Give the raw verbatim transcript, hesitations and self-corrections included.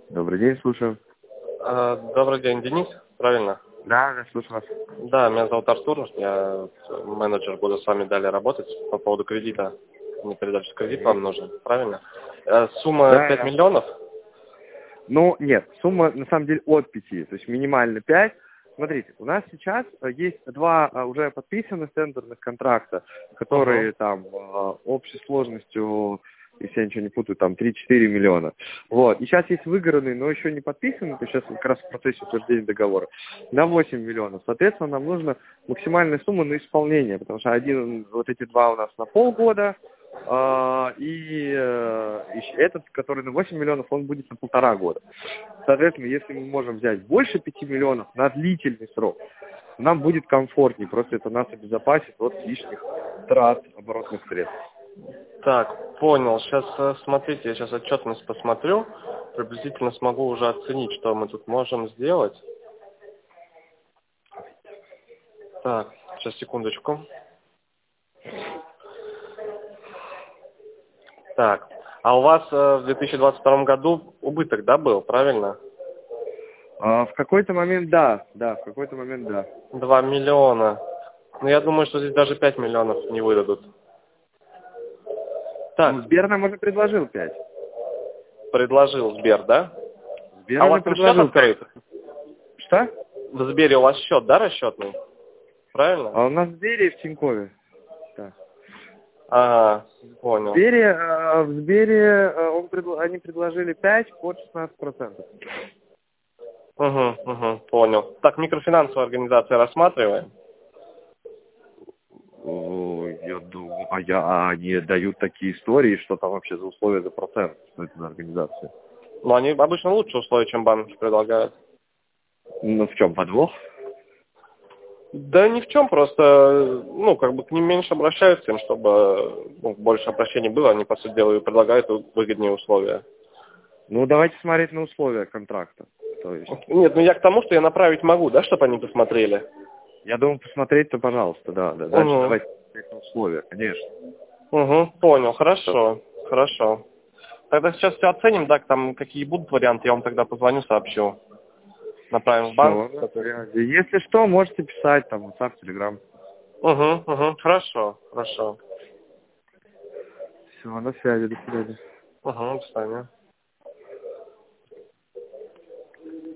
Добрый день, слушаю. А, Добрый день, Денис, правильно? Да, да, слушаю вас. Да, меня зовут Артур, я менеджер, буду с вами далее работать по поводу кредита. Мне передали, что кредит вам нужен, правильно? Э, Сумма Да, пять да. миллионов? Ну, нет, сумма на самом деле от пяти, то есть минимально пять. Смотрите, у нас сейчас э, есть два э, уже подписанных тендерных контракта, которые Угу. там э, общей сложностью, если я ничего не путаю, там три-четыре миллиона. Вот. И сейчас есть выигранные, но еще не подписанные, то есть сейчас как раз в процессе утверждения договора, на восемь миллионов. Соответственно, нам нужна максимальная сумма на исполнение, потому что один, вот эти два у нас на полгода, а, и, э, и этот, который на восемь миллионов, он будет на полтора года. Соответственно, если мы можем взять больше пяти миллионов на длительный срок, нам будет комфортнее, просто это нас обезопасит от лишних трат оборотных средств. Так, понял. Сейчас, э, смотрите, я сейчас отчетность посмотрю. Приблизительно смогу уже оценить, что мы тут можем сделать. Так, сейчас, секундочку. Так, а у вас э, в две тысячи двадцать втором году убыток, да, был, правильно? А, в какой-то момент да, да, в какой-то момент да. Два миллиона. Ну, я думаю, что здесь даже пять миллионов не выдадут. Ну, Так, Сбер нам уже предложил пять. предложил Сбер, да? Сбер А у уже вас там счет предложил пять. открыт? Что? В Сбере у вас счет, да, расчетный? Правильно? А у нас в Сбере и в Тинькове. Да. Ага, В понял. Сбере, э, в Сбере э, он предл- они предложили пять под шестнадцать процентов. Угу, угу, понял. Так, микрофинансовая организация рассматриваем? О, я думаю, а, я, а они дают такие истории, что там вообще за условия, за процент, что это за организация. Ну, они обычно лучше условия, чем банки предлагают. Ну, в чем подвох? Да ни в чем, просто, ну, как бы к ним меньше обращаются, им, чтобы ну, больше обращений было, они, по сути дела, и предлагают выгоднее условия. Ну, давайте смотреть на условия контракта. То есть, Нет, ну я к тому, что я направить могу, да, чтобы они посмотрели. я думаю, посмотреть-то, пожалуйста, да, да. Дальше Угу, давайте смотреть на условия, конечно. угу, понял, хорошо, хорошо. Тогда сейчас все оценим, да, там какие будут варианты, я вам тогда позвоню, сообщу. Направим в банк, Все, на соответственно. связи. Если что, можете писать, там, WhatsApp, Telegram. Угу, угу, хорошо, хорошо. Все, на связи, до свидания. Угу, до свидания.